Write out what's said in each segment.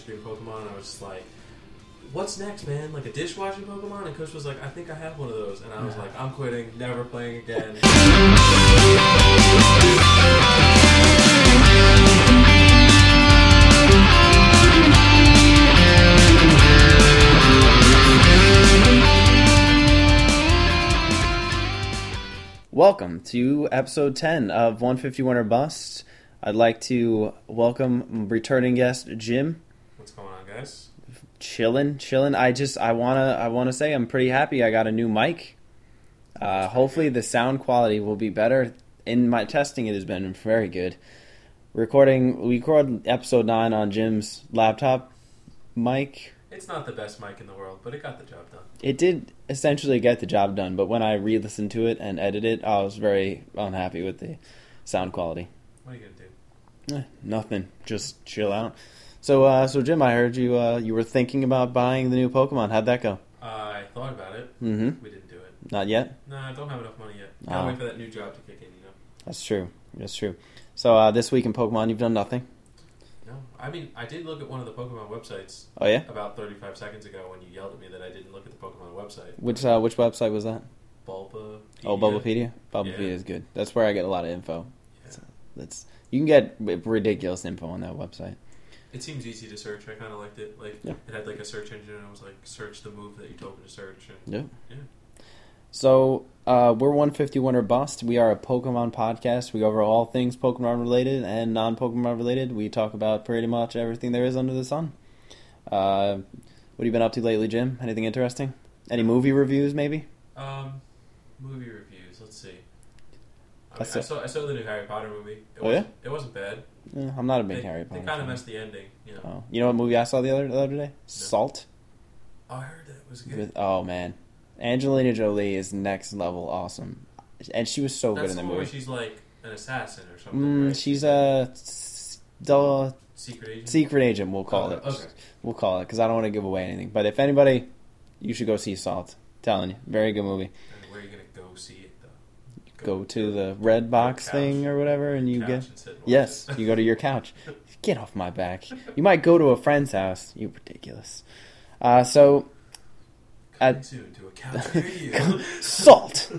stream Pokemon. I was just like, what's next, man? Like a dishwashing Pokemon? And Coach was like, I think I have one of those. And I was like, I'm quitting, never playing again. Welcome to episode 10 of 151 or Bust. I'd like to welcome returning guest Jim. What's going on, guys? Chillin'. I wanna say I'm pretty happy. I got a new mic. Hopefully the sound quality will be better. In my testing, it has been very good. We recorded episode 9 on Jim's laptop mic. It's not the best mic in the world, but it got the job done. It did essentially get the job done, but when I re-listened to it and edited it, I was very unhappy with the sound quality. What are you gonna do? Nothing. Just chill out. So Jim, I heard you were thinking about buying the new Pokemon. How'd that go? I thought about it. Mm-hmm. We didn't do it. Not yet? No, I don't have enough money yet. Gotta wait for that new job to kick in, That's true. So this week in Pokemon, you've done nothing? No. I mean, I did look at one of the Pokemon websites. Oh, yeah? About 35 seconds ago when you yelled at me that I didn't look at the Pokemon website. Which website was that? Bulbapedia. Oh, Bulbapedia? Bulbapedia Yeah. is good. That's where I get a lot of info. Yeah. You can get ridiculous info on that website. It seems easy to search. I kind of liked it. Like It had like a search engine, and I was like, search the move that you told me to search. And, yeah. So, we're 151 or Bust. We are a Pokemon podcast. We go over all things Pokemon related and non-Pokemon related. We talk about pretty much everything there is under the sun. What have you been up to lately, Jim? Anything interesting? Any movie reviews, maybe? Movie reviews. Let's see. I That's saw the new Harry Potter movie. Yeah? It wasn't bad. I'm not a big Harry Potter They kind of fan. messed the ending, you know. Oh. You know what movie I saw the other day? No. Salt. Oh, I heard that it was good. Oh, man. Angelina Jolie is next level awesome. And she was so good in the one where movie. she's like an assassin or something, right? She's a Secret agent? secret agent, we'll call it. Okay. We'll call it, because I don't want to give away anything. But if anybody, you should go see Salt. Telling you. Very good movie. And where are you going to go see it, though? Go to the red box couch. thing or whatever, and you Couch get... and sit and watch Yes, it. you go to your couch. Get off my back. You might go to a friend's house. You ridiculous. So... Coming soon to a couch near you. Salt!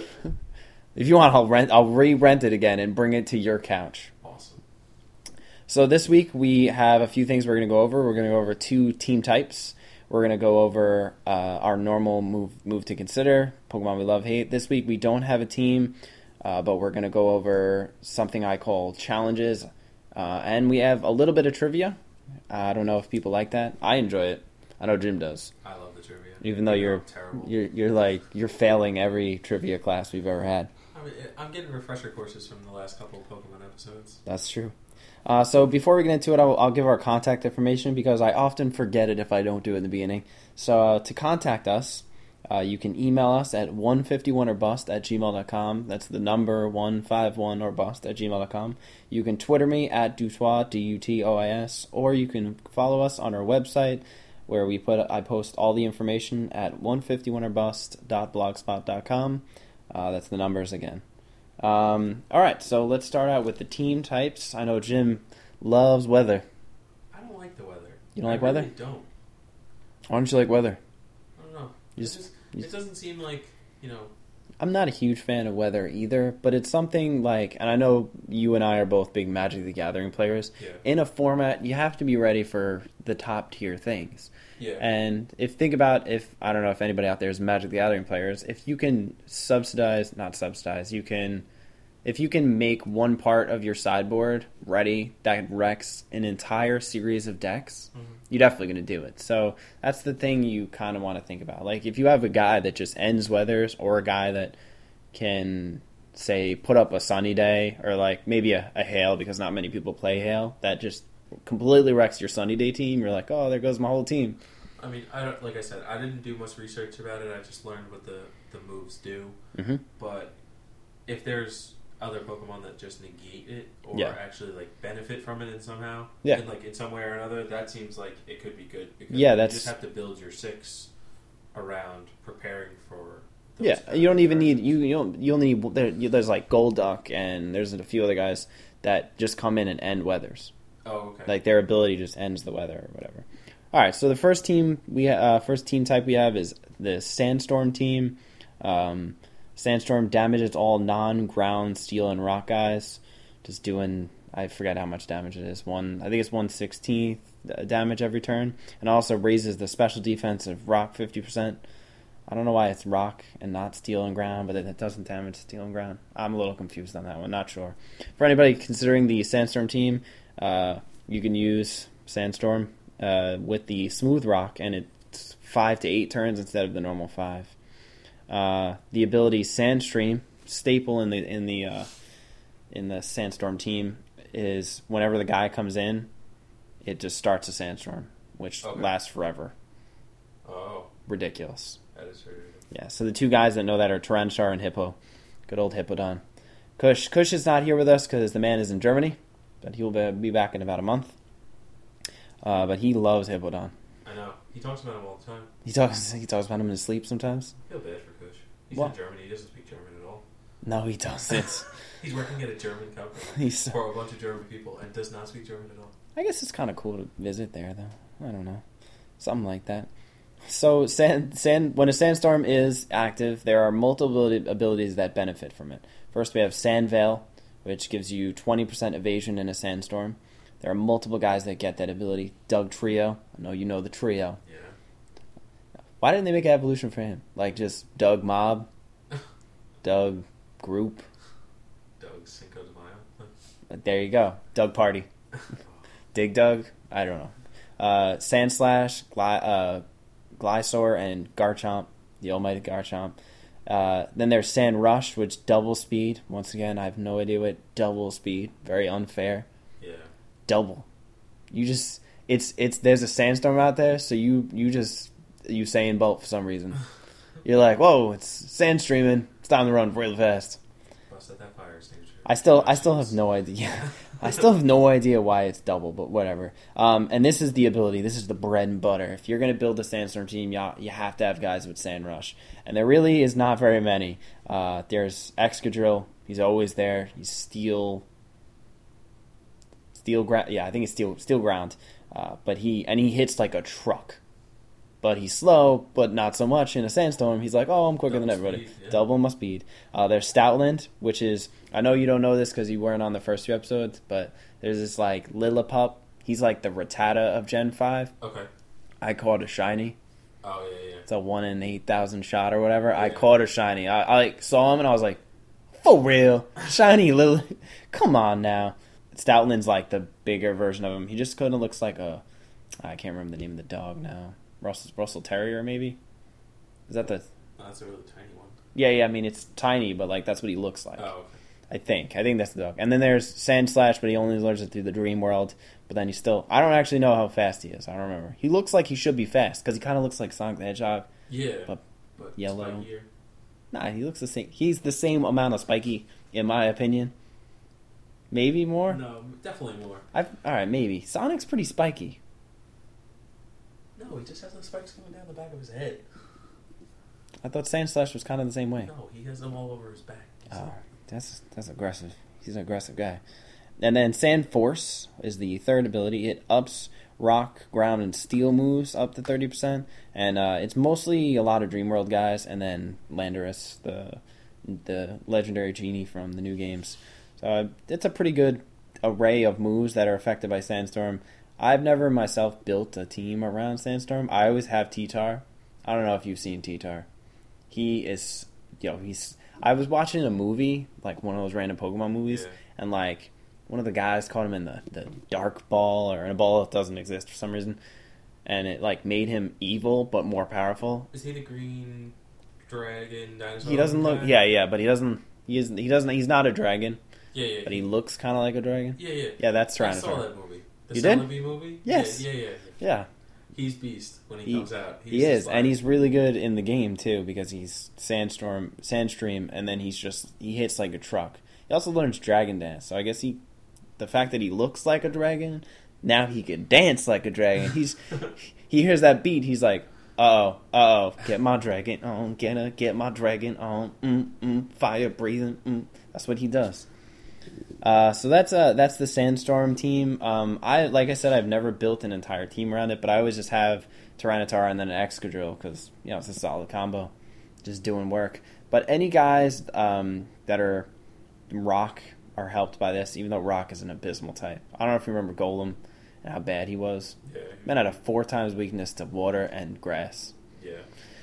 If you want, I'll re-rent it again and bring it to your couch. Awesome. So this week we have a few things we're going to go over. We're going to go over 2 team types. We're going to go over our normal move to consider, Pokemon we love, hate. This week we don't have a team, but we're going to go over something I call challenges. And we have a little bit of trivia. I don't know if people like that. I enjoy it. I know Jim does. I love the trivia. Even though you're terrible. you're failing every trivia class we've ever had. I mean, I'm getting refresher courses from the last couple of Pokemon episodes. That's true. So before we get into it, I'll give our contact information because I often forget it if I don't do it in the beginning. So to contact us, you can email us at 151orbust@gmail.com. That's the number 151orbust@gmail.com. You can Twitter me at Dutois, Dutois, or you can follow us on our website where I post all the information at 151orbust.blogspot.com. That's the numbers again. All right, so let's start out with the team types. I know Jim loves weather. I don't like the weather. You don't like I weather? really don't. Why don't you like weather? I don't know. It It doesn't seem like, you know... I'm not a huge fan of weather either, but it's something like, and I know you and I are both big Magic the Gathering players. Yeah. In a format, you have to be ready for the top tier things. Yeah. And I don't know if anybody out there is Magic the Gathering players, if you can if you can make one part of your sideboard ready that wrecks an entire series of decks, you're definitely going to do it. So that's the thing you kind of want to think about. Like if you have a guy that just ends weathers or a guy that can, say, put up a sunny day or like maybe a hail because not many people play hail, that just completely wrecks your sunny day team. You're like, oh, there goes my whole team. I mean, like I said, I didn't do much research about it. I just learned what the moves do. Mm-hmm. But if there's other Pokemon that just negate it or actually like benefit from it in somehow, in some way or another, that seems like it could be good. Because you just have to build your 6 around preparing for. Those you don't even need you only need there's like Golduck and there's a few other guys that just come in and end weathers. Oh, okay. Like their ability just ends the weather or whatever. All right, so the first team type we have is the Sandstorm team. Sandstorm damages all non-ground, steel, and rock guys. Just doing, I forget how much damage it is. I think it's 1/16 damage every turn, and also raises the special defense of rock 50%. I don't know why it's rock and not steel and ground, but it doesn't damage steel and ground. I'm a little confused on that one, not sure. For anybody considering the Sandstorm team, you can use Sandstorm with the smooth rock, and it's 5 to 8 turns instead of the normal 5. The ability Sandstream, staple in the Sandstorm team, is whenever the guy comes in, it just starts a Sandstorm, which lasts forever. Oh. Ridiculous. That is very ridiculous. Yeah, so the two guys that know that are Tyranitar and Hippo. Good old Hippowdon. Kush is not here with us because the man is in Germany, but he will be back in about a month. But he loves Hippowdon. I know. He talks about him all the time. He talks about him in his sleep sometimes. I feel bad for Kush. He's in Germany. He doesn't speak German at all. No, he doesn't. He's working at a German company for a bunch of German people and does not speak German at all. I guess it's kind of cool to visit there, though. I don't know. Something like that. So when a Sandstorm is active, there are multiple abilities that benefit from it. First, we have Sand Veil, which gives you 20% evasion in a Sandstorm. There are multiple guys that get that ability. Dugtrio. I know you know the trio. Yeah. Why didn't they make an evolution for him? Like just Doug Mob, Doug Group. Doug Cinco de Mayo. There you go. Doug Party. Dig Dug. I don't know. Sandslash, Glysaur, and Garchomp, the almighty Garchomp. Then there's Sand Rush, which double speed. Once again, I have no idea what double speed. Very unfair. Yeah. Double. You just there's a sandstorm out there, so you Usain Bolt for some reason. You're like, whoa, it's sand streaming. It's time to run really fast. Busted that fire extinguisher. I still have no idea. I still have no idea why it's double, but whatever. And this is the ability. This is the bread and butter. If you're going to build a Sandstorm team, you have to have guys with Sand Rush. And there really is not very many. There's Excadrill. He's always there. He's steel ground. Yeah, I think it's steel ground. But he hits like a truck. But he's slow, but not so much. In a Sandstorm, he's like, oh, I'm quicker than everybody. Speed, yeah. Double my speed. There's Stoutland, which is, I know you don't know this because you weren't on the first 2 episodes, but there's this like Lillipup. He's like the Rattata of Gen 5. Okay. I caught a shiny. Oh, yeah. It's a 1 in 8,000 shot or whatever. Yeah. I caught a shiny. I like saw him and I was like, for real? Shiny Lily? Come on now. Stoutland's like the bigger version of him. He just kind of looks like I can't remember the name of the dog now. Russell Terrier, maybe? Is that the... No, that's a really tiny one. Yeah, I mean, it's tiny, but like that's what he looks like. Oh, okay. I think that's the dog. And then there's Sandslash, but he only learns it through the Dream World. But then he's still... I don't actually know how fast he is. I don't remember. He looks like he should be fast, because he kind of looks like Sonic the Hedgehog. Yeah. But yellow. Spikier. Nah, he looks the same. He's the same amount of spiky, in my opinion. Maybe more? No, definitely more. Alright, maybe. Sonic's pretty spiky. No, he just has those spikes coming down the back of his head. I thought Sandslash was kind of the same way. No, he has them all over his back. That's aggressive. He's an aggressive guy. And then Sand Force is the third ability. It ups rock, ground, and steel moves up to 30%. And it's mostly a lot of Dream World guys, and then Landorus, the legendary genie from the new games. So it's a pretty good array of moves that are affected by Sandstorm. I've never myself built a team around Sandstorm. I always have T-Tar. I don't know if you've seen T-Tar. He is, I was watching a movie, like one of those random Pokemon movies, and like one of the guys caught him in the dark ball, or in a ball that doesn't exist for some reason, and it like made him evil but more powerful. Is he the green dragon dinosaur? He doesn't look, but he's not a dragon. Yeah. But he looks kind of like a dragon. Yeah. Yeah, that's Tyranitar. I saw that movie. The You Celebi did? movie? Yes. Yeah. He's Beast when he comes out. He is, and he's really good in the game too because he's Sandstream, and then he hits like a truck. He also learns Dragon Dance, so I guess the fact that he looks like a dragon, now he can dance like a dragon. He hears that beat, he's like, uh-oh, get my dragon on, get my dragon on, fire breathing, That's what he does. So that's the Sandstorm team. Like I said, I've never built an entire team around it, but I always just have Tyranitar and then an Excadrill because it's a solid combo, just doing work. But any guys that are Rock are helped by this, even though Rock is an abysmal type. I don't know if you remember Golem and how bad he was. Yeah. Man had a 4 times weakness to water and grass. Yeah.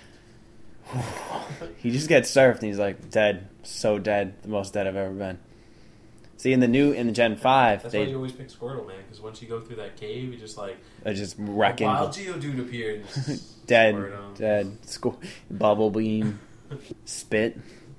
He just gets surfed and he's like dead, so dead, the most dead I've ever been. See, in the Gen 5... That's why you always pick Squirtle, man, because once you go through that cave, you just wrecking. A wild Geodude appears. Dead. Bubble Beam. Spit.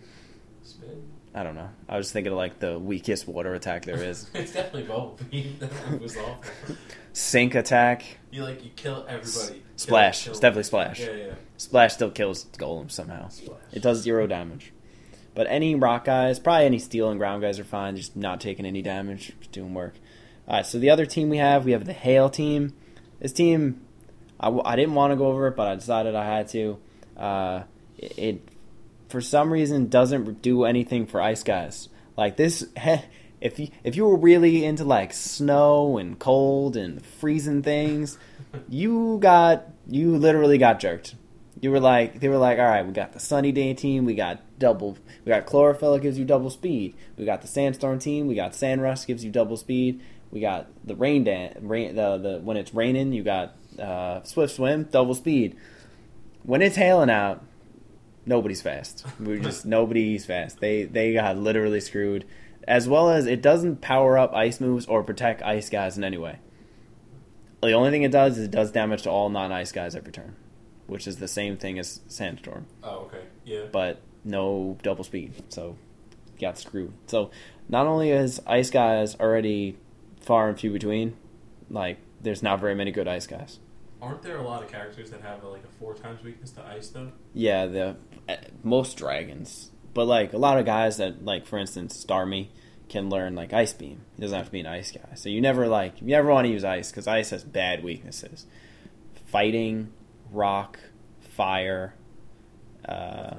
I don't know. I was thinking of, the weakest water attack there is. It's definitely Bubble Beam. That was awful. Sink attack. You kill everybody. Splash. It's definitely Splash. Yeah. Splash still kills Golem somehow. Splash. It does 0 damage. But any rock guys, probably any steel and ground guys are fine, just not taking any damage, just doing work. Alright, so the other team we have the Hail team. This team, I didn't want to go over it, but I decided I had to. It for some reason, doesn't do anything for ice guys. Like this, if you were really into snow and cold and freezing things, you literally got jerked. They were like, all right, we got the Sunny Day team, we got Chlorophyll, it gives you double speed. We got the Sandstorm team, we got Sandrush, gives you double speed. We got the Rain Dance, when it's raining, you got Swift Swim, double speed. When it's hailing out, nobody's fast. Nobody's fast. They got literally screwed. As well as it doesn't power up ice moves or protect ice guys in any way. The only thing it does is it does damage to all non-ice guys every turn, which is the same thing as Sandstorm. Oh, okay. Yeah. But no double speed, so got screwed. So not only is ice guys already far and few between, there's not very many good ice guys. Aren't there a lot of characters that have a 4 times weakness to ice though? Yeah, most dragons, but a lot of guys that for instance Starmie can learn Ice Beam. He doesn't have to be an ice guy. So you never want to use ice because ice has bad weaknesses. Fighting, rock, fire. I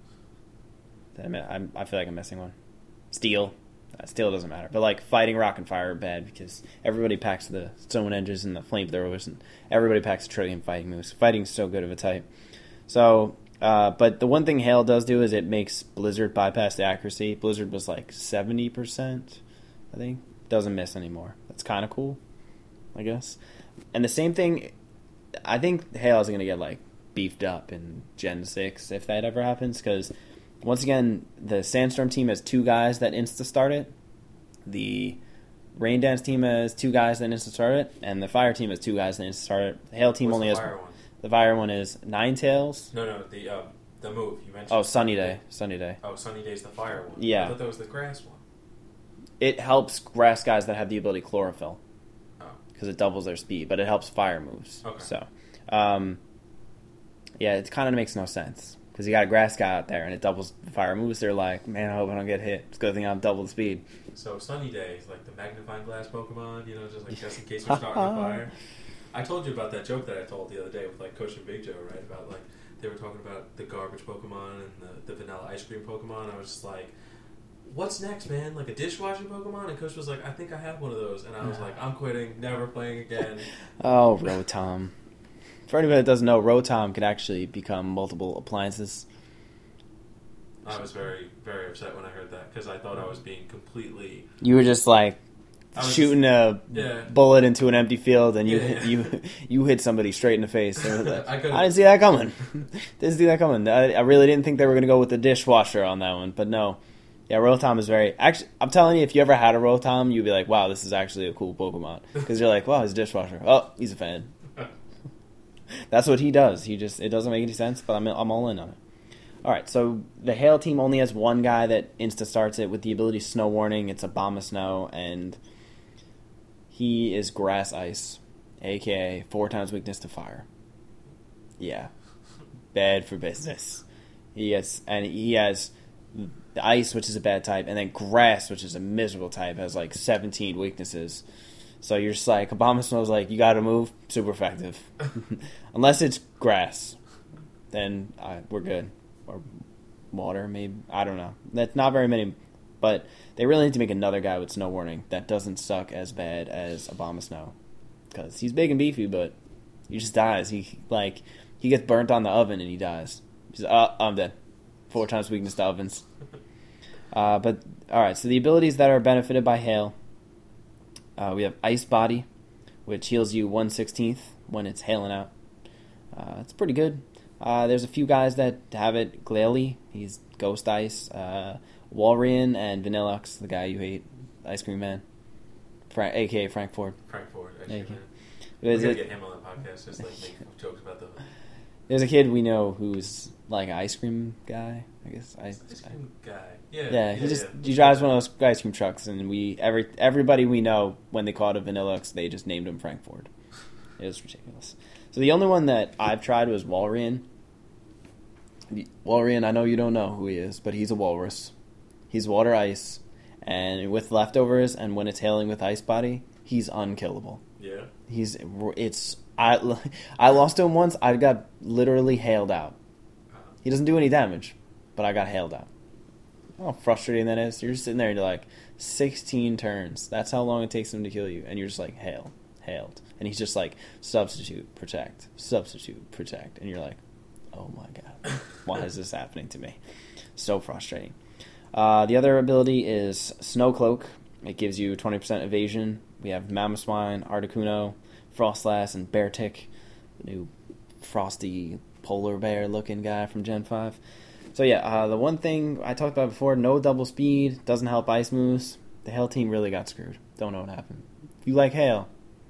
feel like I'm missing one. Steel. Steel doesn't matter. But fighting, rock, and fire are bad because everybody packs the stone edges and the flamethrowers, and everybody packs a trillion fighting moves. Fighting's so good of a type. So, but the one thing Hail does do is it makes Blizzard bypass the accuracy. Blizzard was 70%, I think. Doesn't miss anymore. That's kind of cool, I guess. And the same thing, I think Hail is going to get beefed up in Gen 6 if that ever happens, because once again, the Sandstorm team has 2 guys that insta-start it. The Rain Dance team has 2 guys that insta-start it. And the Fire team has 2 guys that insta-start it. The Hail team only has... The Fire one is Ninetales. No, the move you mentioned. Oh, Sunny Day. Sunny Day. Oh, Sunny Day's the Fire one. Yeah. I thought that was the Grass one. It helps Grass guys that have the ability Chlorophyll. Oh. Because it doubles their speed, but it helps Fire moves. Okay. So, yeah, it kind of makes no sense. Because you got a Grass guy out there and it doubles Fire moves. They're like, man, I hope I don't get hit. It's a good thing I'm double the speed. So Sunny Day is the magnifying glass Pokemon, just in case we're starting a fire. I told you about that joke that I told the other day with Coach and Big Joe, right? About they were talking about the garbage Pokemon and the vanilla ice cream Pokemon. I was just like, what's next, man? A dishwashing Pokemon? And Coach was like, I think I have one of those. And I was like, I'm quitting, never playing again. Oh, Rotom. For anybody that doesn't know, Rotom can actually become multiple appliances. I was very, very upset when I heard that because I thought I was being completely... You were just shooting a bullet into an empty field, and you hit somebody straight in the face. I didn't see that coming. I really didn't think they were going to go with the dishwasher on that one, but no. Yeah, Rotom is very... Actually, I'm telling you, if you ever had a Rotom, you'd be like, wow, this is actually a cool Pokemon. Because you're like, wow, he's a dishwasher. Oh, he's a fan. That's what he does. It doesn't make any sense, but I'm all in on it. Alright, so the Hail team only has 1 guy that insta-starts it with the ability Snow Warning. It's Abomasnow, and he is Grass Ice, a.k.a. 4 times weakness to fire. Yeah. Bad for business. He has the Ice, which is a bad type, and then Grass, which is a miserable type, has 17 weaknesses. So you're just Abomasnow's you gotta move, super effective. Unless it's Grass, then we're good. Or water, maybe. I don't know. That's not very many But they really need to make another guy with Snow Warning that doesn't suck as bad as Abomasnow. Because he's big and beefy, but he just dies. He gets burnt on the oven and he dies. He's I'm dead. 4 times weakness to ovens. But, alright, so the abilities that are benefited by hail. We have Ice Body, which heals you 1/16 when it's hailing out. It's pretty good. There's a few guys that have it. Glalie, he's Ghost Ice. Walrein and Vanillux, the guy you hate, Ice Cream Man. A.K.A. Frank Ford. Frank Ford, Ice Cream Man. We're going to get him on the podcast, just make jokes about the... There's a kid we know who's like an ice cream guy, I guess. Ice cream guy. Yeah. He drives one of those ice cream trucks, and everybody we know, when they call it a Vanillux, they just named him Frank Ford. It was ridiculous. So the only one that I've tried was Walrein. Walrein, I know you don't know who he is, but he's a walrus. He's water ice, and with leftovers, and when it's hailing with Ice Body, he's unkillable. Yeah. I lost to him once. I got literally hailed out. He doesn't do any damage, but I got hailed out. How frustrating that is. You're just sitting there and you're like, 16 turns. That's how long it takes him to kill you. And you're just like, hailed. And he's just like, substitute, protect. And you're like, oh my god, why is this happening to me? So frustrating. The other ability is Snow Cloak. It gives you 20% evasion. We have Mamoswine, Articuno, Frostlass, and Beartic, the new frosty polar bear looking guy from Gen 5. So yeah, the one thing I talked about before, no double speed, doesn't help ice moves. The Hail team really got screwed. Don't know what happened. If you like Hail,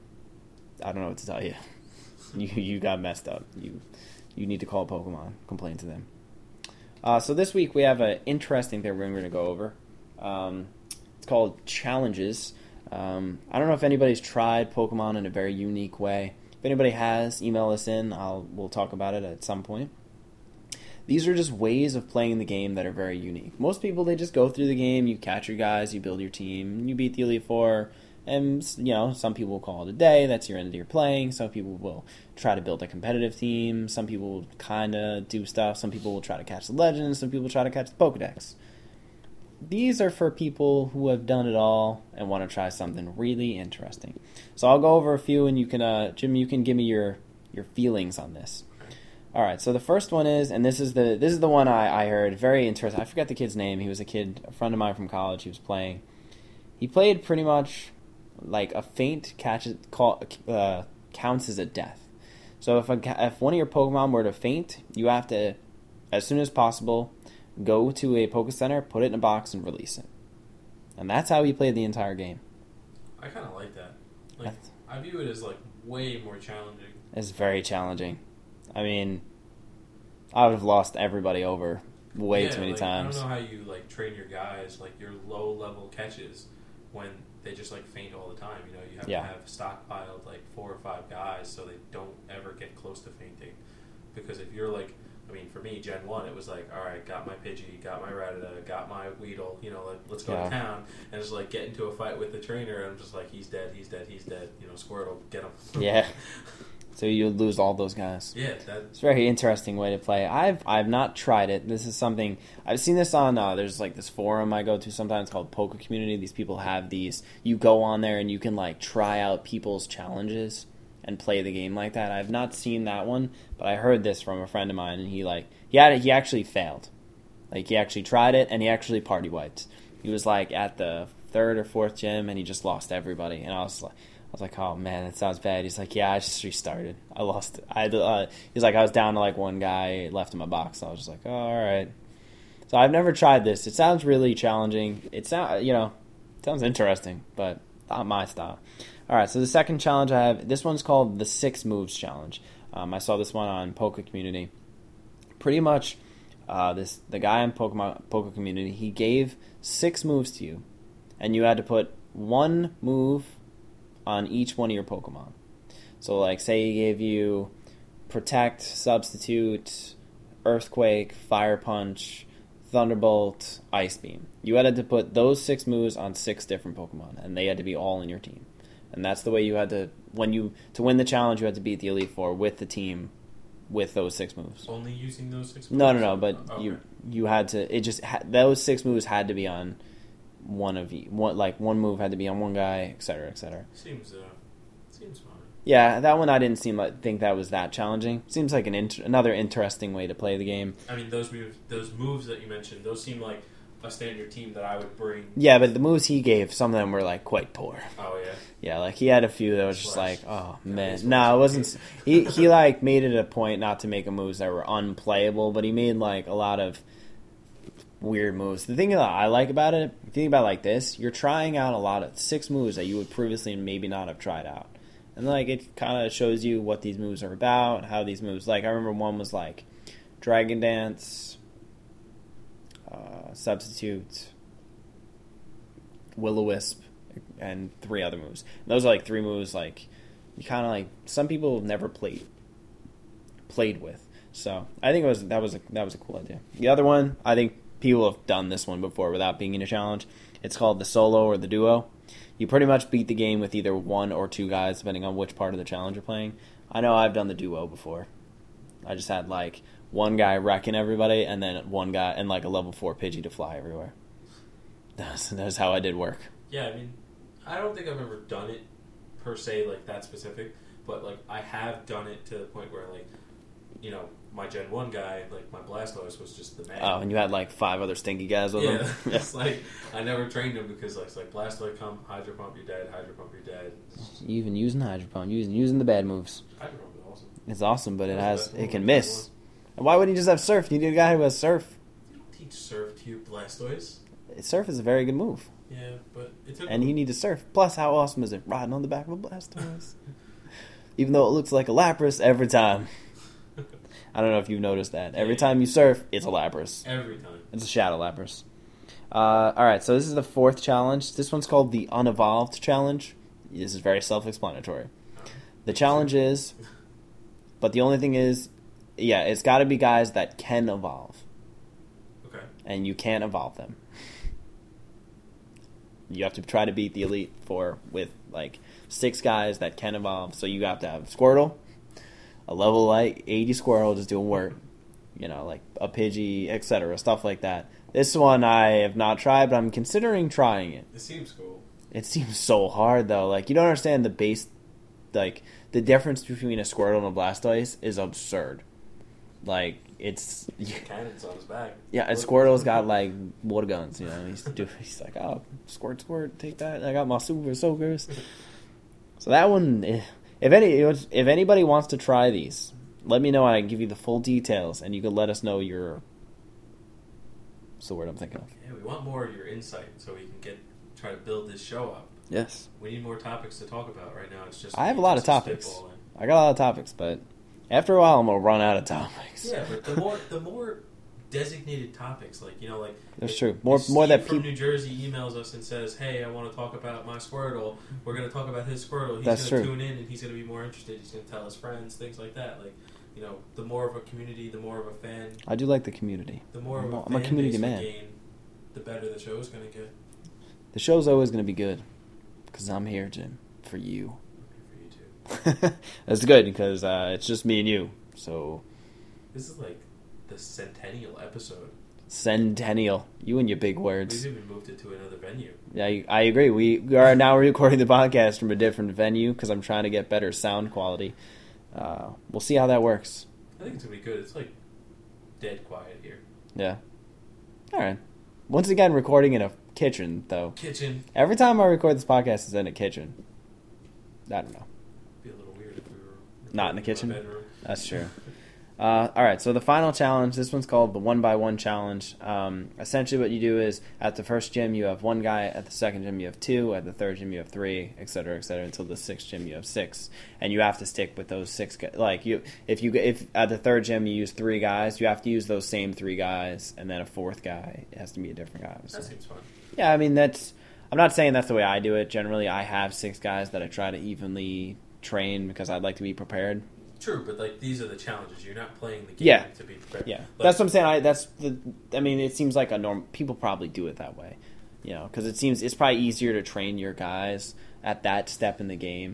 I don't know what to tell you. You got messed up. You need to call Pokemon, complain to them. So this week we have an interesting thing we're going to go over. It's called Challenges. I don't know if anybody's tried Pokemon in a very unique way. If anybody has, email us in. We'll talk about it at some point. These are just ways of playing the game that are very unique. Most people, they just go through the game, you catch your guys, you build your team, you beat the Elite Four, and, some people will call it a day. That's your end of your playing. Some people will try to build a competitive team. Some people will kind of do stuff. Some people will try to catch the Legends. Some people try to catch the Pokedex. These are for people who have done it all and want to try something really interesting. So I'll go over a few, and you can, Jim, you can give me your feelings on this. All right. So the first one is, and this is the one I heard very interesting. I forgot the kid's name. He was a friend of mine from college. He was playing. He played pretty much like a feint counts as a death. So if one of your Pokemon were to faint, you have to, as soon as possible, go to a Poké Center, put it in a box, and release it. And that's how he played the entire game. I kind of like that. I view it as way more challenging. It's very challenging. I mean, I would have lost everybody over way too many times. I don't know how you train your guys, your low level catches, when they just faint all the time. You have to have stockpiled 4 or 5 guys so they don't ever get close to fainting. Because if you're for me, Gen 1, it was all right, got my Pidgey, got my Rattata, got my Weedle, let's go to town. And it's get into a fight with the trainer, and I'm just he's dead. Squirtle, get him. Yeah. So you lose all those guys. Yeah. It's a very interesting way to play. I've not tried it. This is something, I've seen this on, there's this forum I go to sometimes called Poke Community. These people have these, you go on there and you can try out people's challenges and play the game like that. I've not seen that one, but I heard this from a friend of mine, and he actually failed. He actually tried it, and he actually party wiped. He was at the 3rd or 4th gym, and he just lost everybody. And I was like, oh man, that sounds bad. He's like, yeah, I just restarted. I lost it. He's like, I was down to one guy left in my box. So I was just like, oh, all right. So I've never tried this. It sounds really challenging. It sounds interesting, but not my style. All right, so the second challenge I have, this one's called the 6 Moves Challenge. I saw this one on Poke Community. Pretty much, the guy in Poke Community, he gave 6 moves to you, and you had to put 1 move on each one of your Pokemon. So, say he gave you Protect, Substitute, Earthquake, Fire Punch, Thunderbolt, Ice Beam. You had to put those 6 moves on 6 different Pokemon, and they had to be all in your team. And that's the way you had to, to win the challenge, you had to beat the Elite Four with the team with those 6 moves. Only using those 6 moves? No, but okay. you had to, those 6 moves had to be on one move had to be on one guy, etc., etc. Seems fine. Yeah, that one I didn't think that was that challenging. Seems like another interesting way to play the game. I mean, those moves that you mentioned, those seem like a standard team that I would bring. Yeah, but the moves he gave, some of them were like quite poor. Oh yeah. Yeah, like he had a few that was just like, oh man, no, it wasn't. He like made it a point not to make moves that were unplayable, but he made like a lot of weird moves. The thing that I like about it, if you think about it like this, you're trying out a lot of 6 moves that you would previously maybe not have tried out. And like it kind of shows you what these moves are about, how these moves, like I remember one was like Dragon Dance, Substitute, Will-O-Wisp, and 3 other moves. And those are like 3 moves like you kind of like some people have never played with. So I think that was a cool idea. The other one, I think people have done this one before without being in a challenge. It's called the solo or the duo. You pretty much beat the game with either 1 or 2 guys, depending on which part of the challenge you're playing. I know I've done the duo before. I just had like one guy wrecking everybody, and then one guy and like a level 4 Pidgey to fly everywhere. That's how I did work. Yeah, I mean, I don't think I've ever done it per se like that specific, but like I have done it to the point where like, you know, my Gen 1 guy, like my Blastoise was just the man. Oh, and you had like 5 other stinky guys with him? Yeah, it's like I never trained him because like, it's like Blastoise come, Hydro Pump, you're dead, Hydro Pump, you're dead. You even using Hydro Pump, using the bad moves. Hydro Pump is awesome. It's awesome, but it can miss. And why wouldn't you just have Surf? You need a guy who has Surf. You don't teach Surf to your Blastoise. Surf is a very good move. Yeah, but and he needs to surf. Plus, how awesome is it riding on the back of a Blastoise? Even though it looks like a Lapras every time. I don't know if you've noticed that. Every time you surf, it's a Lapras. Every time. It's a Shadow Lapras. Alright, so this is the 4th challenge. This one's called the Unevolved Challenge. This is very self-explanatory. The challenge is, but the only thing is, yeah, it's got to be guys that can evolve. Okay. And you can't evolve them. You have to try to beat the Elite Four with like 6 guys that can evolve. So you have to have Squirtle, a level like 80 Squirtle just doing work, you know, like a Pidgey, etc., stuff like that. This one I have not tried, but I'm considering trying it. It seems cool. It seems so hard though. Like you don't understand the base, like the difference between a Squirtle and a Blastoise is absurd. Like it's cannons on his back. Yeah, and Squirtle's got like water guns. You know, he's like, oh, squirt, take that. I got my super soakers. So that one, if anybody wants to try these, let me know and I can give you the full details, and you can let us know what's the word I'm thinking of. Yeah, we want more of your insight so we can try to build this show up. Yes. We need more topics to talk about right now. It's just I have a lot of topics. I got a lot of topics, but after a while, I'm gonna run out of topics. Yeah, but the more designated topics, like, you know, like that's true. More that people from New Jersey emails us and says, "Hey, I want to talk about my Squirtle. We're gonna talk about his Squirtle. He's gonna tune in and he's gonna be more interested. He's gonna tell his friends, things like that. Like, you know, the more of a community, the more of a fan. I do like the community. The more of I'm a community man. Gain, the better the show's gonna get. The show's always gonna be good because I'm here, Jim, for you. That's good because it's just me and you. So this is like the centennial episode. Centennial, you and your big words. We've even moved it to another venue. Yeah, I agree. We are now recording the podcast from a different venue because I'm trying to get better sound quality. We'll see how that works. I think it's gonna be good. It's like dead quiet here. Yeah. All right. Once again, recording in a kitchen though. Kitchen. Every time I record this podcast, it's in a kitchen. I don't know. Be a little weird if we were not in the kitchen. Bedroom. That's true. All right, so the final challenge, this one's called the 1x1 challenge. Essentially what you do is at the first gym you have 1 guy, at the second gym you have 2, at the third gym you have 3, etc., until the 6th gym you have 6. And you have to stick with those 6 guys. Like if at the third gym you use 3 guys, you have to use those same 3 guys, and then a 4th guy, it has to be a different guy. That seems fun. Yeah, I mean I'm not saying that's the way I do it. Generally I have 6 guys that I try to evenly train because I'd like to be prepared. True, but like these are the challenges. You're not playing the game to be prepared. Yeah, that's what I'm saying. I mean, it seems like a norm. People probably do it that way, you know, because it's probably easier to train your guys at that step in the game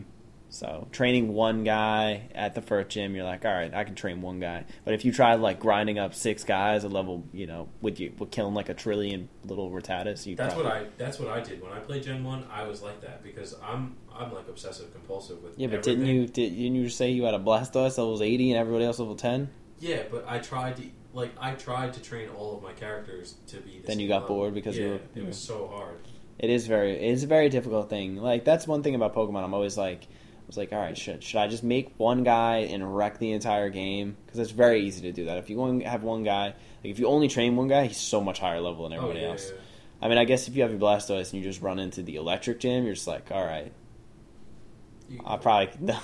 So training one guy at the first gym, you're like, all right, I can train one guy. But if you try like grinding up 6 guys at level, with killing like a trillion little Rattatas, that's what I did when I played Gen 1. I was like that because I'm like obsessive compulsive with. Yeah, but everything. didn't you just say you had a Blastoise level 80 and everybody else level 10? Yeah, but I tried to train all of my characters to be. Then you got level. bored because it was so hard. It's a very difficult thing. Like that's one thing about Pokemon. I'm always like. I was like, all right, should I just make one guy and wreck the entire game? Because it's very easy to do that. If you only have one guy, like if you only train one guy, he's so much higher level than everybody else. Yeah. I mean, I guess if you have your Blastoise and you just run into the electric gym, you're just like, all right. I'll probably no.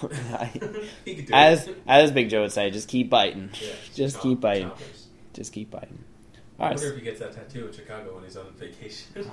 As Big Joe would say, just keep biting. Yeah, just keep biting. Choppers. Just keep biting. All right. I wonder if he gets that tattoo in Chicago when he's on vacation.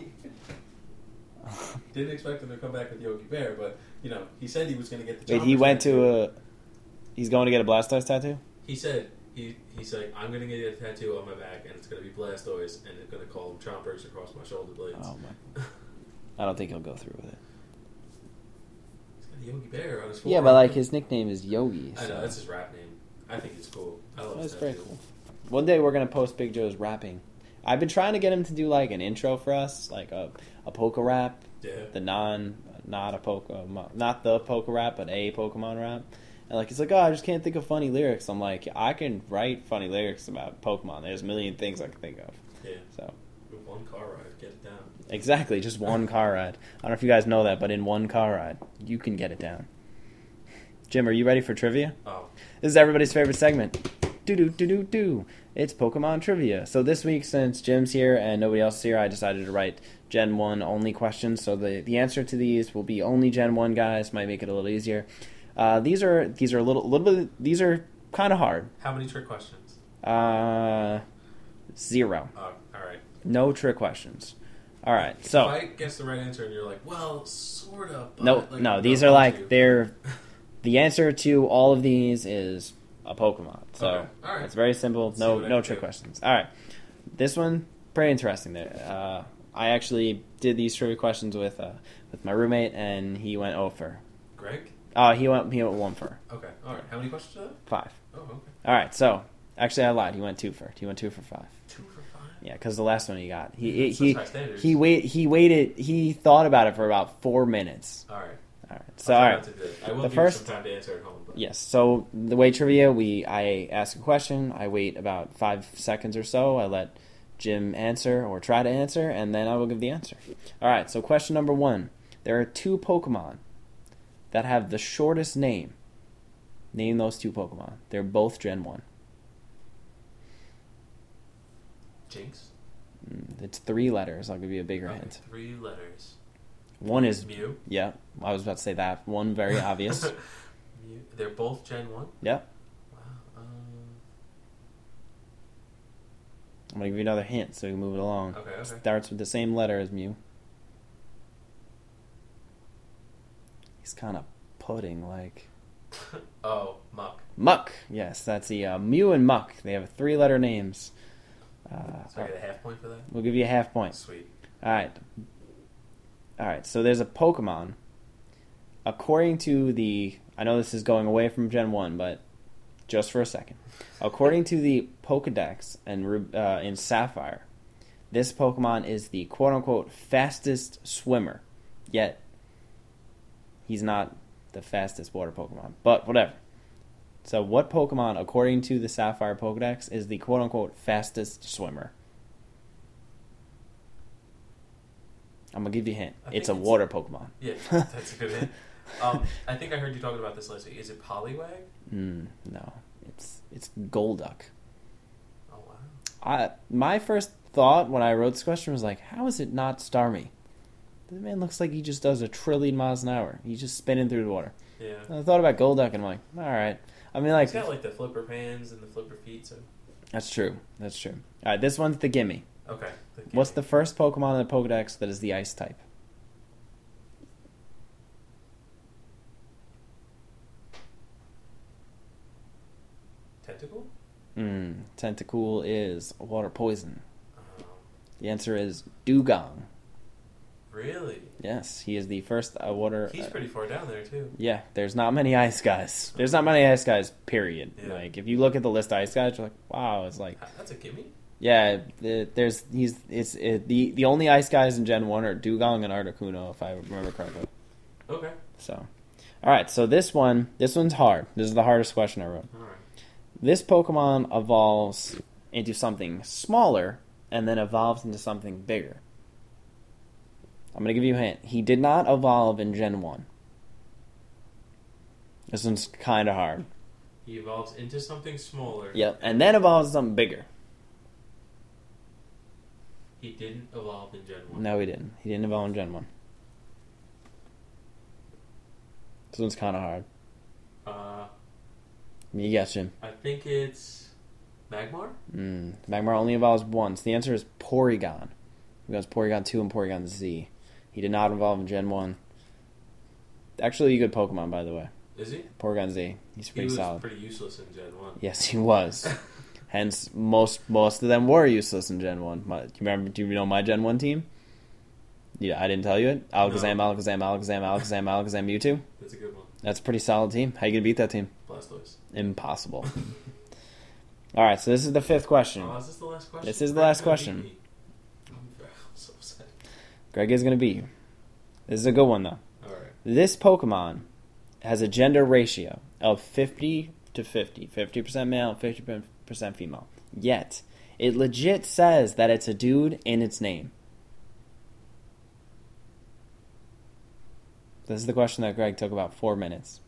Didn't expect him to come back with Yogi Bear, but he said he was going to get the. Wait, he went tattoo. He's going to get a Blastoise tattoo. He said he's like, I'm going to get a tattoo on my back, and it's going to be Blastoise, and it's going to call him Chompers across my shoulder blades. Oh my! I don't think he'll go through with it. He's got a Yogi Bear on his forearm. Yeah, but like his nickname is Yogi. I know that's his rap name. I think it's cool. I love That's very cool. One day we're going to post Big Joe's rapping. I've been trying to get him to do like an intro for us, like a Poke rap. Yeah. The not the Poke rap, but a Pokemon rap. And like he's like, oh, I just can't think of funny lyrics. I'm like, I can write funny lyrics about Pokemon. There's a million things I can think of. Yeah. So. With one car ride, get it down. Exactly, just one car ride. I don't know if you guys know that, but in one car ride, you can get it down. Jim, are you ready for trivia? Oh. This is everybody's favorite segment. Do. It's Pokemon trivia. So this week, since Jim's here and nobody else is here, I decided to write Gen 1 only questions. So the answer to these will be only Gen 1 guys. Might make it a little easier. These are a little bit. These are kind of hard. How many trick questions? 0. Oh, all right. No trick questions. All right. So if I guess the right answer and you're like, well, sort of. No. These are like they're. The answer to all of these is a Pokemon. So okay. All right. It's very simple. No trick questions. All right. This one, pretty interesting there. I actually did these trivia questions with my roommate, and he went 0 for. Greg? He went 1 for. Okay. All right. How many questions are there? 5. Oh, okay. All right. So actually, I lied. He went 2 for. He went 2 for 5. 2 for 5. Yeah, because the last one he got, he waited. He thought about it for about 4 minutes. All right. So all right. I will give you some time to answer at home. But. Yes. So the way trivia, I ask a question. I wait about 5 seconds or so. I let Jim answer or try to answer, and then I will give the answer. All right. So question number 1: there are 2 Pokemon that have the shortest name. Name those 2 Pokemon. They're both Gen 1. Jinx. It's 3 letters. I'll give you a bigger hint. 3 letters. One is Mew. Yeah, I was about to say that. One very obvious. Mew. They're both Gen 1? Yeah. Wow. I'm going to give you another hint so you can move it along. Okay. Starts with the same letter as Mew. He's kind of pudding, like... Oh, Muck. Muck! Yes, that's the Mew and Muck. They have 3-letter names. So I get a half point for that? We'll give you a half point. Sweet. Alright, so there's a Pokemon. According to the... I know this is going away from Gen 1, but just for a second. According to the Pokedex and in Sapphire, this Pokemon is the quote-unquote fastest swimmer. Yet, he's not the fastest water Pokemon. But whatever. So what Pokemon, according to the Sapphire Pokedex, is the quote-unquote fastest swimmer? I'm going to give you a hint. It's a water Pokemon. Yeah, that's a good hint. I think I heard you talking about this last week. Is it Poliwag? No. It's Golduck. Oh, wow. My first thought when I wrote this question was like, how is it not Starmie? The man looks like he just does 1 trillion miles an hour. He's just spinning through the water. Yeah. And I thought about Golduck and I'm like, all right. I mean, like... He's got like the flipper hands and the flipper feet, so... That's true. All right, this one's the gimme. Okay. What's the first Pokemon in the Pokedex that is the Ice type? Tentacool? Tentacool is water poison. The answer is Dugong. Really? Yes, he is the first water... He's pretty far down there, too. Yeah, there's not many ice guys. There's not many ice guys, period. Yeah. Like, if you look at the list of ice guys, you're like, wow, it's like... That's a gimme? Yeah, the only ice guys in Gen 1 are Dugong and Articuno, if I remember correctly. Okay. So, alright, so this one's hard. This is the hardest question I wrote. Alright. This Pokemon evolves into something smaller and then evolves into something bigger. I'm going to give you a hint. He did not evolve in Gen 1. This one's kind of hard. He evolves into something smaller. Yep, and then evolves into something bigger. He didn't evolve in Gen 1. No, he didn't. He didn't evolve in Gen 1. This one's kind of hard. You guess, Jim. I think it's Magmar? Magmar only evolves once. The answer is Porygon. He goes Porygon 2 and Porygon Z. He did not evolve in Gen 1. Actually, a good Pokemon, by the way. Is he? Porygon Z. He's pretty solid. He was pretty useless in Gen 1. Yes, he was. Hence, most of them were useless in Gen 1. Do you know my Gen 1 team? Yeah, I didn't tell you it? Alakazam, No. Alakazam, Mewtwo. That's a good one. That's a pretty solid team. How you going to beat that team? Blastoise. Impossible. Alright, so this is the fifth question. Oh, is this the last question? This is the last question. I'm so upset. Greg is going to beat you. This is a good one, though. Alright. This Pokemon has a gender ratio of 50 to 50. 50% male, 50% female. Yet, it legit says that it's a dude in its name. This is the question that Greg took about 4 minutes.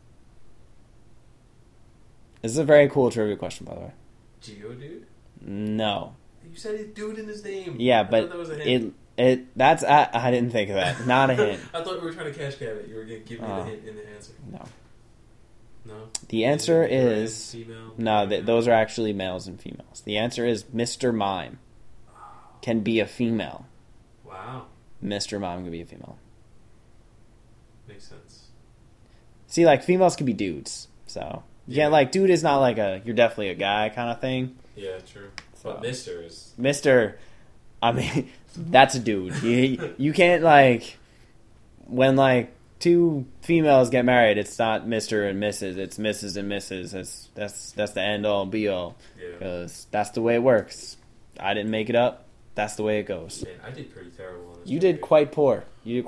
This is a very cool trivia question, by the way. Geodude? No. You said he's dude in his name. Yeah, but that was a hint. I didn't think of that. Not a hint. I thought we were trying to cash grab it. You were going to give me the hint in the answer. No. No? The answer is... Female? No, those are actually males and females. The answer is Mr. Mime can be a female. Wow. Mr. Mime can be a female. Makes sense. See, like, females can be dudes. So, yeah, like, dude is not like you're definitely a guy kind of thing. Yeah, true. So, but Mr. is... Mr., I mean, that's a dude. You can't, like, when, like, two females get married, it's not Mr. and Mrs. It's Mrs. and Mrs. That's the end all be all. Yeah. Because that's the way it works. I didn't make it up. That's the way it goes. Man, I did pretty terrible on this. You did quite poor.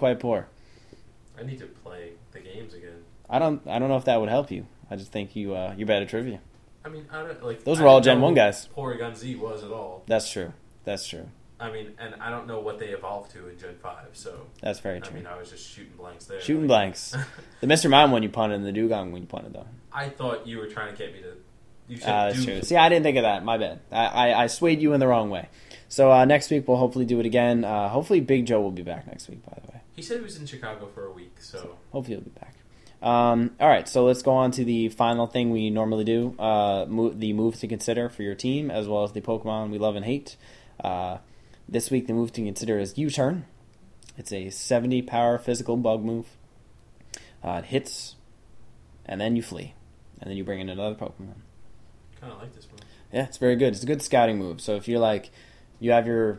I need to play the games again. I don't know if that would help you. I just think you're bad at trivia. I mean, I don't like. Those were all Gen 1 guys. Porygon Z was at all. That's true. I mean, and I don't know what they evolved to in Gen 5, so... That's very true. I mean, I was just shooting blanks there. Shooting blanks. The Mr. Mime one you punted and the Dugong one you punted, though. I thought you were trying to get me to... You said that's true. See, I didn't think of that. My bad. I swayed you in the wrong way. So next week we'll hopefully do it again. Hopefully Big Joe will be back next week, by the way. He said he was in Chicago for a week, so... Hopefully he'll be back. Alright, so let's go on to the final thing we normally do. The move to consider for your team, as well as the Pokemon we love and hate. This week the move to consider is U-Turn. It's a 70 power physical bug move. It hits, and then you flee. And then you bring in another Pokemon. Kind of like this one. Yeah, it's very good. It's a good scouting move. So if you're like, you have your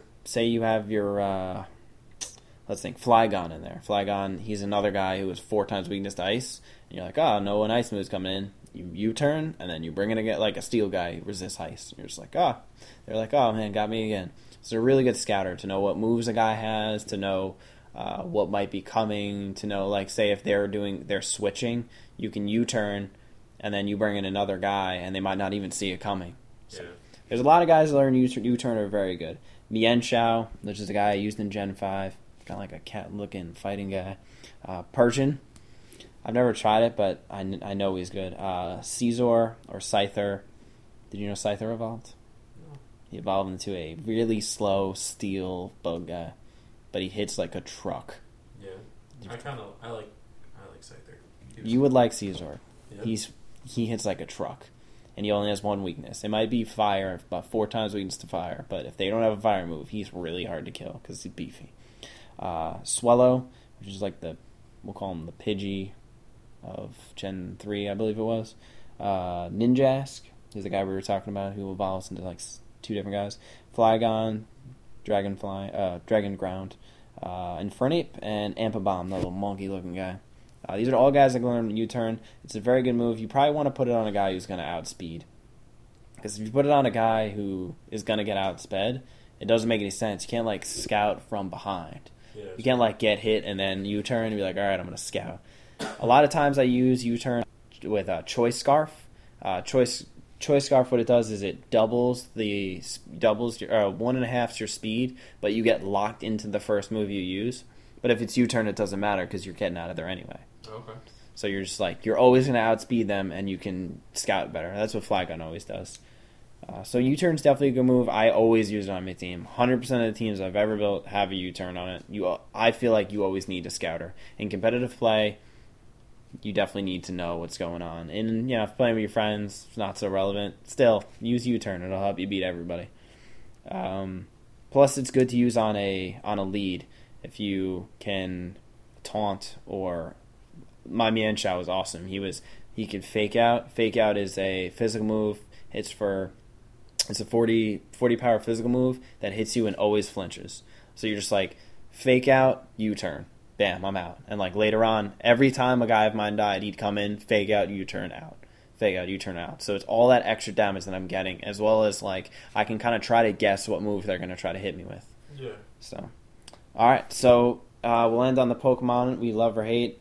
let's think, Flygon in there. Flygon, he's another guy who has 4 times weakness to ice. And you're like, oh, no, an ice move's coming in. You U-turn, and then you bring in again, like a steel guy who resists ice. And you're just like, oh. They're like, oh, man, got me again. So a really good scouter to know what moves a guy has, to know what might be coming, to know, like, say if they're switching, you can U-turn, and then you bring in another guy, and they might not even see it coming. So, there's a lot of guys that learn U-turn are very good. Mienshao, which is a guy I used in Gen 5, kind of like a cat-looking fighting guy. Persian, I've never tried it, but I know he's good. Scizor or Scyther. Did you know Scyther evolved? No. He evolved into a really slow steel bug guy, but he hits like a truck. Yeah, I like Scyther. You would like Scizor. Yep. He hits like a truck, and he only has one weakness. It might be fire, about 4 times weakness to fire, but if they don't have a fire move, he's really hard to kill because he's beefy. Swellow, which is like we'll call him the Pidgey of Gen 3, I believe it was. Ninjask is the guy we were talking about who evolves into like 2 different guys. Flygon, Dragon Ground, Infernape, and Ampabomb, that little monkey-looking guy. These are all guys that can learn U-turn. It's a very good move. You probably want to put it on a guy who's going to outspeed. Because if you put it on a guy who is going to get outsped, it doesn't make any sense. You can't, like, scout from behind. Yeah, you can't, like, get hit and then U-turn and be like, all right, I'm going to scout. A lot of times I use U-turn with a Choice Scarf. Choice Scarf, what it does is it doubles your 1.5 your speed, but you get locked into the first move you use. But if it's U-turn, it doesn't matter because you're getting out of there anyway. Okay. So you're just like, you're always going to outspeed them and you can scout better. That's what Flygon always does. So U-turn's definitely a good move. I always use it on my team. 100% of the teams I've ever built have a U-turn on it. I feel like you always need a scouter. In competitive play, you definitely need to know what's going on. And, if you're playing with your friends, it's not so relevant. Still, use U-turn. It'll help you beat everybody. Plus, it's good to use on a lead if you can taunt or... My Mienshao was awesome. He could fake out. Fake out is a physical move. It's a 40 power physical move that hits you and always flinches. So you're just like, fake out, U-turn. Bam, I'm out. And like later on, every time a guy of mine died, he'd come in, fake out, U-turn out. Fake out, U-turn out. So it's all that extra damage that I'm getting, as well as like I can kind of try to guess what move they're going to try to hit me with. Yeah. So, all right. So we'll end on the Pokemon we love or hate.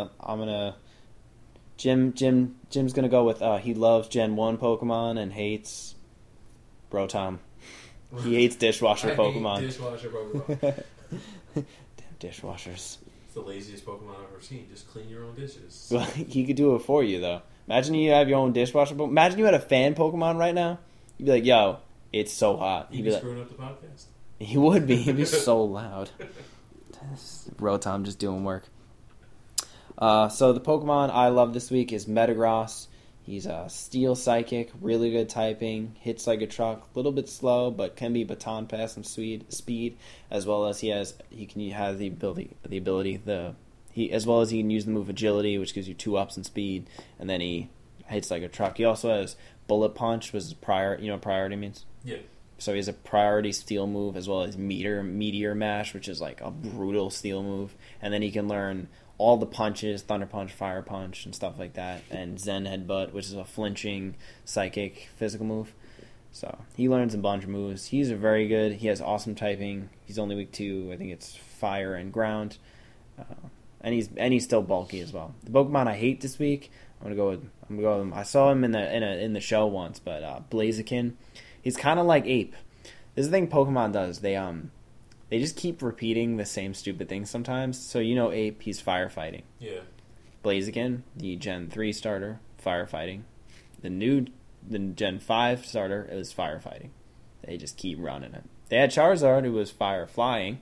Jim's gonna go with he loves Gen 1 Pokemon and hates Rotom. He hates dishwasher Pokemon. Dishwasher Pokemon. Damn dishwashers. It's the laziest Pokemon I've ever seen. Just clean your own dishes. Well, he could do it for you though. Imagine you have your own dishwasher Pokemon. Imagine you had a fan Pokemon right now. You'd be like, yo, it's so hot. He'd be screwing up the podcast. He would be. He'd be so loud. Rotom just doing work. So the Pokemon I love this week is Metagross. He's a Steel Psychic, really good typing, hits like a truck, a little bit slow, but can be baton pass some speed, as well as he has the ability as well as he can use the move Agility, which gives you 2 ups in speed, and then he hits like a truck. He also has Bullet Punch, which is priority means? Yeah. So he has a priority steel move, as well as Meteor Mash, which is like a brutal steel move, and then he can learn all the punches, Thunder Punch, Fire Punch, and stuff like that, and Zen Headbutt, which is a flinching psychic physical move. So he learns a bunch of moves. He's very good. He has awesome typing. He's only weak to, I think it's fire and ground, and he's still bulky as well. The Pokemon I hate this week, I'm gonna go with him. I saw him in the show once, but Blaziken. He's kind of like Ape. This is the thing Pokemon does. They just keep repeating the same stupid things sometimes. So Ape, he's firefighting. Yeah. Blaziken, the Gen 3 starter, firefighting. The Gen 5 starter is firefighting. They just keep running it. They had Charizard, who was fire flying.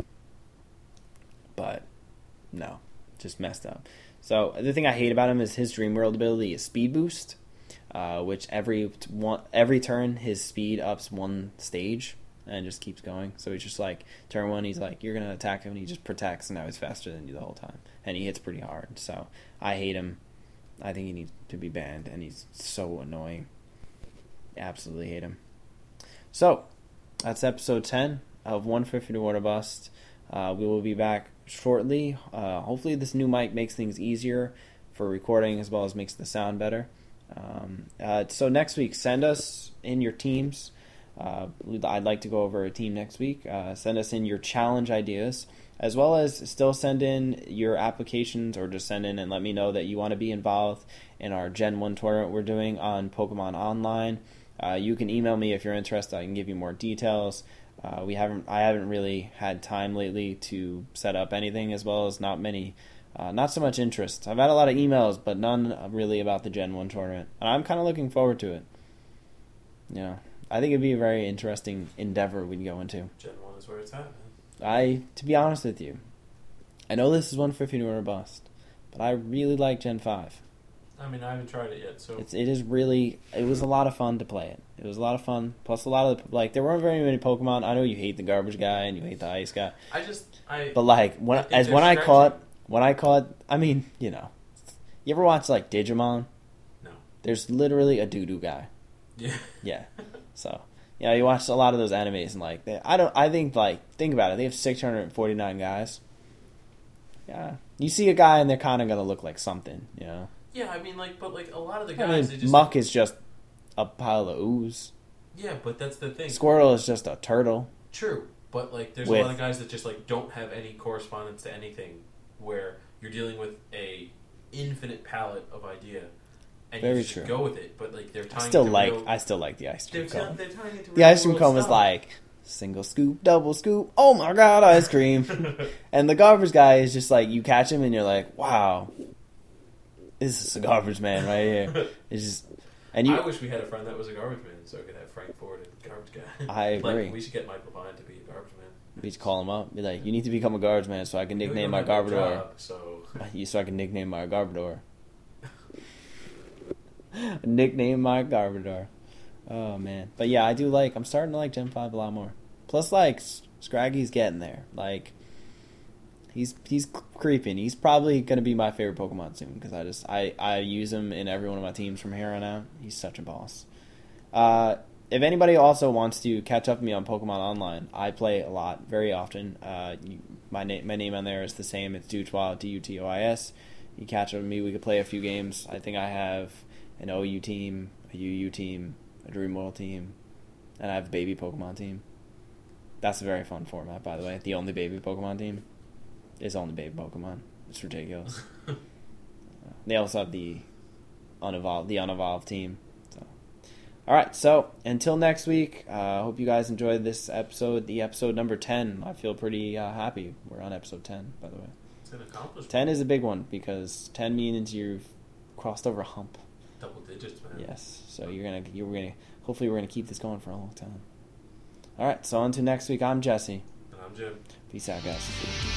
But, no. Just messed up. So, the thing I hate about him is his Dream World ability is Speed Boost. Which every turn, his speed ups 1 stage. And just keeps going. So he's just like, turn 1, he's like, you're going to attack him, and he just protects, and now he's faster than you the whole time. And he hits pretty hard. So I hate him. I think he needs to be banned, and he's so annoying. Absolutely hate him. So, that's episode 10 of 150 to Water Bust. We will be back shortly. Hopefully this new mic makes things easier for recording, as well as makes the sound better. So next week, send us in your teams. I'd like to go over a team next week. Send us in your challenge ideas, as well as still send in your applications, or just send in and let me know that you want to be involved in our Gen 1 tournament we're doing on Pokemon Online. You can email me if you're interested. I can give you more details. I haven't really had time lately to set up anything, as well as not so much interest. I've had a lot of emails, but none really about the Gen 1 tournament. And I'm kind of looking forward to it. I think it'd be a very interesting endeavor we'd go into. Gen 1 is where it's at, man. To be honest with you, I know this is 150 to or bust, but I really like Gen 5. I mean, I haven't tried it yet, so... It was a lot of fun to play it. It was a lot of fun. Plus, a lot of there weren't very many Pokemon. I know you hate the garbage guy and you hate the ice guy. But, when I caught, I mean, you ever watch, Digimon? No. There's literally a doo-doo guy. Yeah. Yeah. So, you watch a lot of those animes and like think about it. They have 649 guys. Yeah, you see a guy and they're kind of gonna look like something, you know. Yeah, I mean, but a lot of the guys. Muck is just a pile of ooze. Yeah, but that's the thing. Squirtle is just a turtle. True, but there's a lot of guys that just don't have any correspondence to anything, where you're dealing with a infinite palette of idea, and you just go with it. But they're tying. I still like the ice cream cone. They're tying it to the ice cream cone was like single scoop, double scoop. Oh my god, ice cream! And the garbage guy is just you catch him and you're like, wow, this is a garbage man right here. It's just. And I wish we had a friend that was a garbage man, so I could have Frank Ford and garbage guy. I agree. We should get Michael Vine to be a garbage man. We should call him up. Be like, you need to become a garbage man so I can nickname my Garbodor. So I can nickname my Garbodor. Nickname my Garbodor. Oh man, but yeah, I'm starting to like Gen 5 a lot more. Plus, Scraggy's getting there. He's creeping. He's probably going to be my favorite Pokemon soon because I use him in every one of my teams from here on out. He's such a boss. If anybody also wants to catch up with me on Pokemon Online, I play a lot, very often. My name on there is the same. It's Dutois, Dutois. You catch up with me, we could play a few games. I think I have an OU team, a UU team, a Dream World team, and I have a baby Pokemon team. That's a very fun format, by the way. The only baby Pokemon team is only baby Pokemon. It's ridiculous. They also have the unevolved team. So, all right. So until next week, I hope you guys enjoyed this episode. The episode number 10. I feel pretty happy. We're on episode 10, by the way. It's an accomplishment. 10 is a big one because 10 means you've crossed over a hump. Double digits, man. Yes. So hopefully we're gonna keep this going for a long time. All right. So until next week, I'm Jesse. And I'm Jim. Peace out, guys.